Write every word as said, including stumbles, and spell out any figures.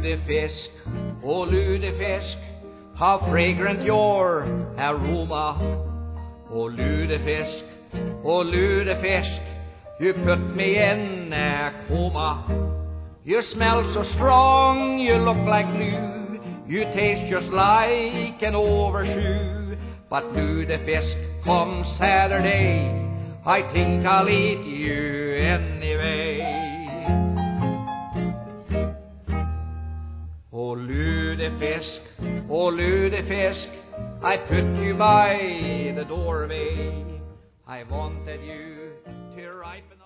lutefisk, oh lutefisk, how fragrant your aroma. Oh lutefisk, oh lutefisk, you put me in a coma. You smell so strong, you look like glue, you taste just like an overshoe. But lutefisk, come Saturday, I think I'll eat you anyway. Oh lutefisk, oh lutefisk, I put you by the doorway. I wanted you to ripen